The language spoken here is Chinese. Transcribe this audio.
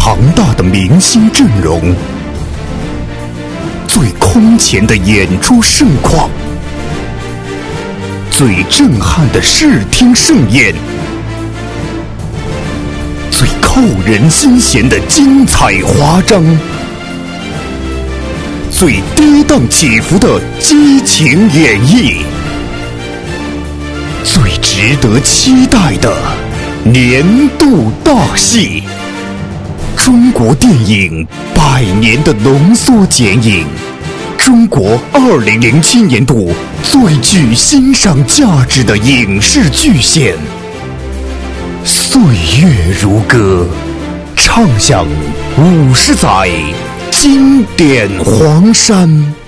庞大的明星阵容，最空前的演出盛况，最震撼的视听盛宴，最扣人心弦的精彩华章，最跌宕起伏的激情演绎，最值得期待的年度大戏。中国电影100年的浓缩剪影，中国2007年度最具欣赏价值的影视巨献。岁月如歌，唱响50载经典黄山。